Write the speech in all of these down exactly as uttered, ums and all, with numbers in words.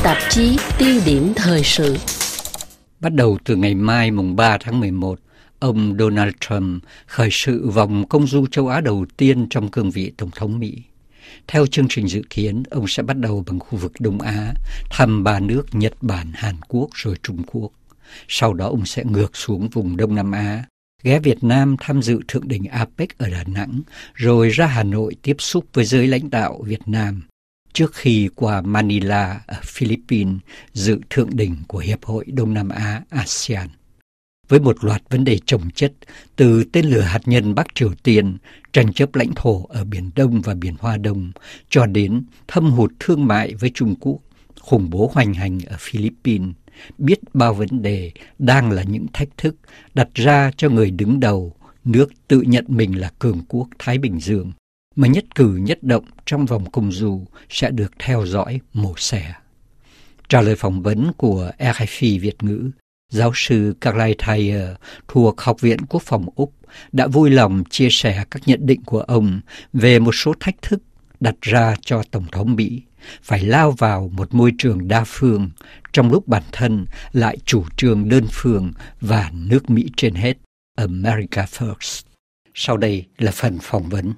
tạp chí tiêu điểm thời sự. Bắt đầu từ ngày mai mùng ba tháng mười một, ông Donald Trump khởi sự vòng công du châu Á đầu tiên trong cương vị Tổng thống Mỹ. Theo chương trình dự kiến, ông sẽ bắt đầu bằng khu vực Đông Á, thăm ba nước Nhật Bản, Hàn Quốc rồi Trung Quốc. Sau đó ông sẽ ngược xuống vùng Đông Nam Á, ghé Việt Nam tham dự thượng đỉnh a pếch ở Đà Nẵng, rồi ra Hà Nội tiếp xúc với giới lãnh đạo Việt Nam, trước khi qua Manila ở Philippines dự thượng đỉnh của Hiệp hội Đông Nam Á a sê an. Với một loạt vấn đề chồng chất, từ tên lửa hạt nhân Bắc Triều Tiên, tranh chấp lãnh thổ ở Biển Đông và Biển Hoa Đông, cho đến thâm hụt thương mại với Trung Quốc, khủng bố hoành hành ở Philippines, biết bao vấn đề đang là những thách thức đặt ra cho người đứng đầu nước tự nhận mình là cường quốc Thái Bình Dương, mà nhất cử nhất động trong vòng công du sẽ được theo dõi mổ xẻ. Trả lời phỏng vấn của rờ ép i Việt ngữ, giáo sư Carly Thayer thuộc Học viện Quốc phòng Úc đã vui lòng chia sẻ các nhận định của ông về một số thách thức đặt ra cho Tổng thống Mỹ phải lao vào một môi trường đa phương, trong lúc bản thân lại chủ trương đơn phương và nước Mỹ trên hết, America First. Sau đây là phần phỏng vấn.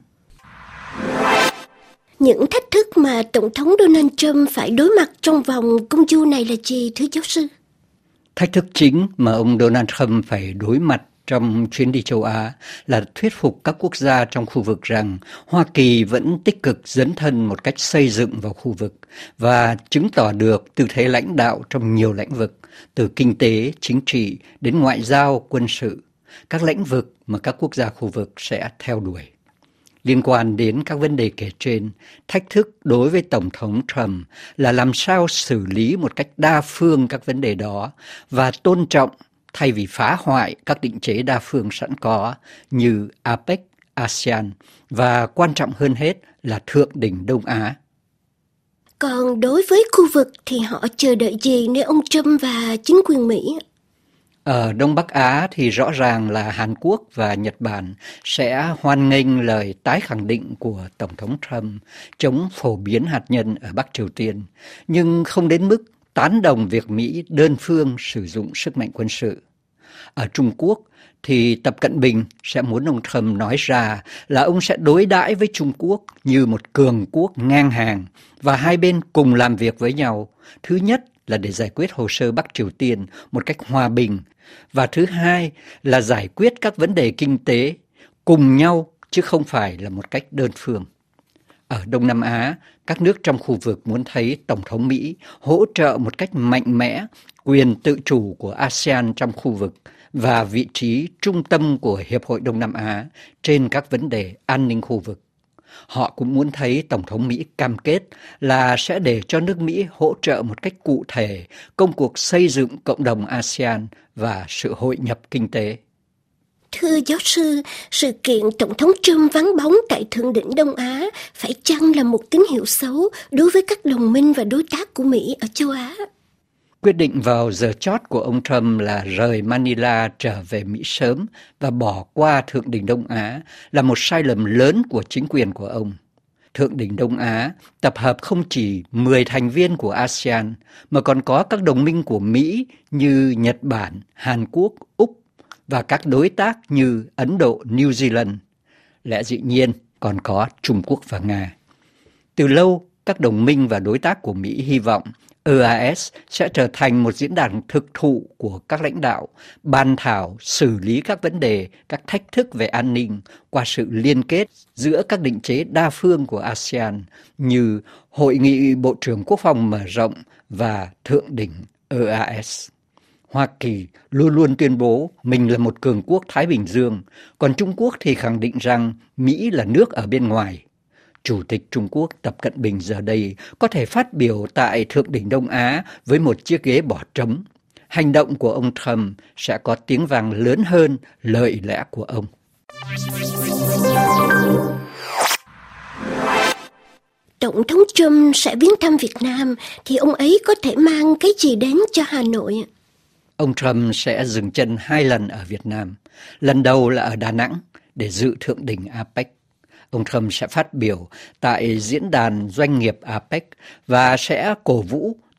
Những thách thức mà Tổng thống Donald Trump phải đối mặt trong vòng công du này là gì, thưa giáo sư? Thách thức chính mà ông Donald Trump phải đối mặt trong chuyến đi châu Á là thuyết phục các quốc gia trong khu vực rằng Hoa Kỳ vẫn tích cực dấn thân một cách xây dựng vào khu vực và chứng tỏ được tư thế lãnh đạo trong nhiều lĩnh vực, từ kinh tế, chính trị đến ngoại giao, quân sự, các lĩnh vực mà các quốc gia khu vực sẽ theo đuổi. Liên quan đến các vấn đề kể trên, thách thức đối với Tổng thống Trump là làm sao xử lý một cách đa phương các vấn đề đó và tôn trọng thay vì phá hoại các định chế đa phương sẵn có như a pếch, a sê an và quan trọng hơn hết là Thượng đỉnh Đông Á. Còn đối với khu vực thì họ chờ đợi gì nơi ông Trump và chính quyền Mỹ? Ở Đông Bắc Á thì rõ ràng là Hàn Quốc và Nhật Bản sẽ hoan nghênh lời tái khẳng định của Tổng thống Trump chống phổ biến hạt nhân ở Bắc Triều Tiên, nhưng không đến mức tán đồng việc Mỹ đơn phương sử dụng sức mạnh quân sự. Ở Trung Quốc thì Tập Cận Bình sẽ muốn ông Trump nói ra là ông sẽ đối đãi với Trung Quốc như một cường quốc ngang hàng và hai bên cùng làm việc với nhau. Thứ nhất là để giải quyết hồ sơ Bắc Triều Tiên một cách hòa bình, và thứ hai là giải quyết các vấn đề kinh tế cùng nhau chứ không phải là một cách đơn phương. Ở Đông Nam Á, các nước trong khu vực muốn thấy Tổng thống Mỹ hỗ trợ một cách mạnh mẽ quyền tự chủ của a sê an trong khu vực và vị trí trung tâm của Hiệp hội Đông Nam Á trên các vấn đề an ninh khu vực. Họ cũng muốn thấy Tổng thống Mỹ cam kết là sẽ để cho nước Mỹ hỗ trợ một cách cụ thể công cuộc xây dựng cộng đồng a sê an và sự hội nhập kinh tế. Thưa giáo sư, sự kiện Tổng thống Trump vắng bóng tại Thượng đỉnh Đông Á phải chăng là một tín hiệu xấu đối với các đồng minh và đối tác của Mỹ ở châu Á? Quyết định vào giờ chót của ông Trump là rời Manila trở về Mỹ sớm và bỏ qua Thượng đỉnh Đông Á là một sai lầm lớn của chính quyền của ông. Thượng đỉnh Đông Á tập hợp không chỉ mười thành viên của a sê an mà còn có các đồng minh của Mỹ như Nhật Bản, Hàn Quốc, Úc và các đối tác như Ấn Độ, New Zealand. Lẽ dĩ nhiên còn có Trung Quốc và Nga. Từ lâu, các đồng minh và đối tác của Mỹ hy vọng e a ét sẽ trở thành một diễn đàn thực thụ của các lãnh đạo, bàn thảo, xử lý các vấn đề, các thách thức về an ninh qua sự liên kết giữa các định chế đa phương của a sê an như Hội nghị Bộ trưởng Quốc phòng mở rộng và Thượng đỉnh e a ét. Hoa Kỳ luôn luôn tuyên bố mình là một cường quốc Thái Bình Dương, còn Trung Quốc thì khẳng định rằng Mỹ là nước ở bên ngoài. Chủ tịch Trung Quốc Tập Cận Bình giờ đây có thể phát biểu tại Thượng đỉnh Đông Á với một chiếc ghế bỏ trống. Hành động của ông Trump sẽ có tiếng vang lớn hơn lời lẽ của ông. Tổng thống Trump sẽ viếng thăm Việt Nam thì ông ấy có thể mang cái gì đến cho Hà Nội? Ông Trump sẽ dừng chân hai lần ở Việt Nam. Lần đầu là ở Đà Nẵng để dự thượng đỉnh a pếch. Ông Trump sẽ phát biểu tại diễn đàn doanh nghiệp a pếch và sẽ cổ vũ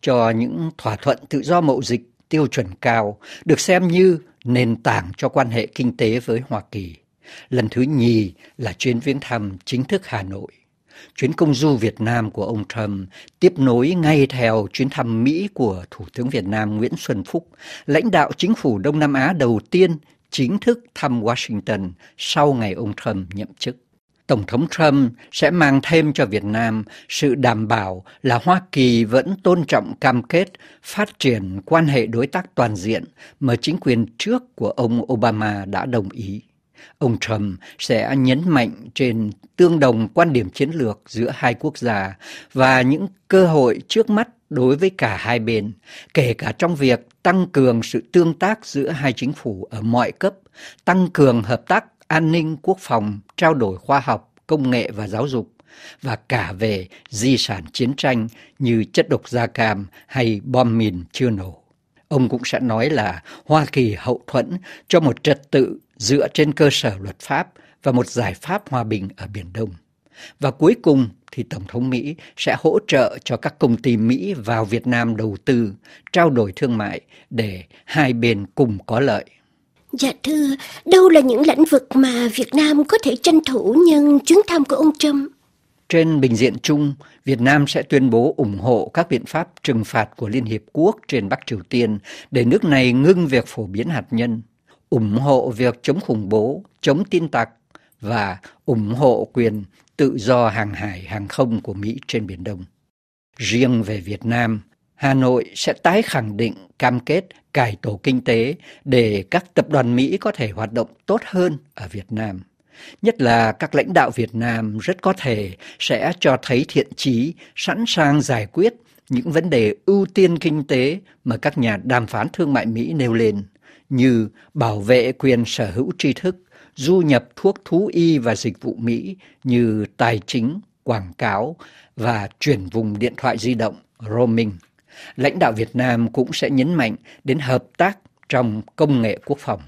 cho những thỏa thuận tự do mậu dịch tiêu chuẩn cao, được xem như nền tảng cho quan hệ kinh tế với Hoa Kỳ. Lần thứ nhì là chuyến viếng thăm chính thức Hà Nội. Chuyến công du Việt Nam của ông Trump tiếp nối ngay theo chuyến thăm Mỹ của Thủ tướng Việt Nam Nguyễn Xuân Phúc, lãnh đạo chính phủ Đông Nam Á đầu tiên chính thức thăm Washington sau ngày ông Trump nhậm chức. Tổng thống Trump sẽ mang thêm cho Việt Nam sự đảm bảo là Hoa Kỳ vẫn tôn trọng cam kết phát triển quan hệ đối tác toàn diện mà chính quyền trước của ông Obama đã đồng ý. Ông Trump sẽ nhấn mạnh trên tương đồng quan điểm chiến lược giữa hai quốc gia và những cơ hội trước mắt đối với cả hai bên, kể cả trong việc tăng cường sự tương tác giữa hai chính phủ ở mọi cấp, tăng cường hợp tác an ninh quốc phòng, trao đổi khoa học, công nghệ và giáo dục, và cả về di sản chiến tranh như chất độc da cam hay bom mìn chưa nổ. Ông cũng sẽ nói là Hoa Kỳ hậu thuẫn cho một trật tự dựa trên cơ sở luật pháp và một giải pháp hòa bình ở Biển Đông. Và cuối cùng thì Tổng thống Mỹ sẽ hỗ trợ cho các công ty Mỹ vào Việt Nam đầu tư, trao đổi thương mại để hai bên cùng có lợi. Dạ thưa, đâu là những lĩnh vực mà Việt Nam có thể tranh thủ nhân chuyến thăm của ông Trump? Trên bình diện chung, Việt Nam sẽ tuyên bố ủng hộ các biện pháp trừng phạt của Liên Hiệp Quốc trên Bắc Triều Tiên để nước này ngưng việc phổ biến hạt nhân, ủng hộ việc chống khủng bố, chống tin tặc và ủng hộ quyền tự do hàng hải hàng không của Mỹ trên Biển Đông. Riêng về Việt Nam, Hà Nội sẽ tái khẳng định cam kết cải tổ kinh tế để các tập đoàn Mỹ có thể hoạt động tốt hơn ở Việt Nam. Nhất là các lãnh đạo Việt Nam rất có thể sẽ cho thấy thiện chí, sẵn sàng giải quyết những vấn đề ưu tiên kinh tế mà các nhà đàm phán thương mại Mỹ nêu lên, như bảo vệ quyền sở hữu tri thức, du nhập thuốc thú y và dịch vụ Mỹ như tài chính, quảng cáo và chuyển vùng điện thoại di động, roaming. Lãnh đạo Việt Nam cũng sẽ nhấn mạnh đến hợp tác trong công nghệ quốc phòng.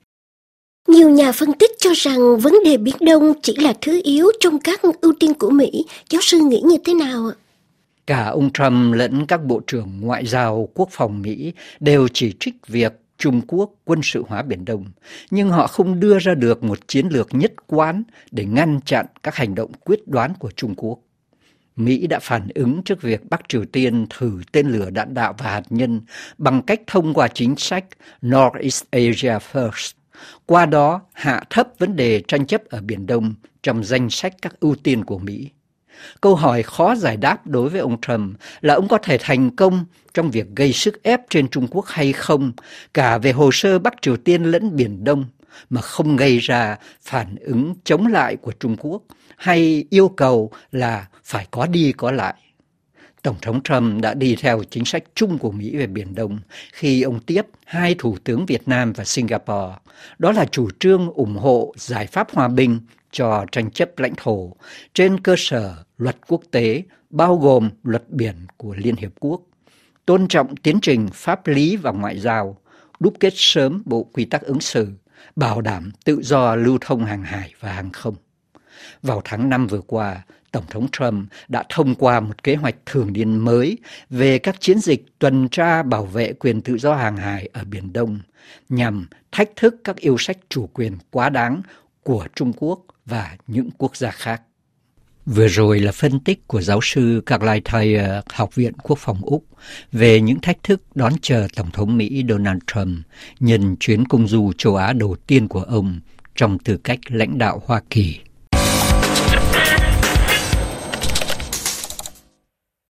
Nhiều nhà phân tích cho rằng vấn đề Biển Đông chỉ là thứ yếu trong các ưu tiên của Mỹ. Giáo sư nghĩ như thế nào ạ? Cả ông Trump lẫn các bộ trưởng ngoại giao quốc phòng Mỹ đều chỉ trích việc Trung Quốc quân sự hóa Biển Đông, nhưng họ không đưa ra được một chiến lược nhất quán để ngăn chặn các hành động quyết đoán của Trung Quốc. Mỹ đã phản ứng trước việc Bắc Triều Tiên thử tên lửa đạn đạo và hạt nhân bằng cách thông qua chính sách Northeast Asia First, qua đó hạ thấp vấn đề tranh chấp ở Biển Đông trong danh sách các ưu tiên của Mỹ. Câu hỏi khó giải đáp đối với ông Trump là ông có thể thành công trong việc gây sức ép trên Trung Quốc hay không, cả về hồ sơ Bắc Triều Tiên lẫn Biển Đông, mà không gây ra phản ứng chống lại của Trung Quốc, hay yêu cầu là phải có đi có lại. Tổng thống Trump đã đi theo chính sách chung của Mỹ về Biển Đông khi ông tiếp hai thủ tướng Việt Nam và Singapore. Đó là chủ trương ủng hộ giải pháp hòa bình cho tranh chấp lãnh thổ trên cơ sở luật quốc tế, bao gồm luật biển của Liên Hiệp Quốc, tôn trọng tiến trình pháp lý và ngoại giao, đúc kết sớm bộ quy tắc ứng xử, bảo đảm tự do lưu thông hàng hải và hàng không. Vào tháng năm vừa qua, Tổng thống Trump đã thông qua một kế hoạch thường niên mới về các chiến dịch tuần tra bảo vệ quyền tự do hàng hải ở Biển Đông, nhằm thách thức các yêu sách chủ quyền quá đáng của Trung Quốc và những quốc gia khác. Vừa rồi là phân tích của giáo sư Carly Thayer, Học viện Quốc phòng Úc, về những thách thức đón chờ Tổng thống Mỹ Donald Trump nhân chuyến công du châu Á đầu tiên của ông trong tư cách lãnh đạo Hoa Kỳ.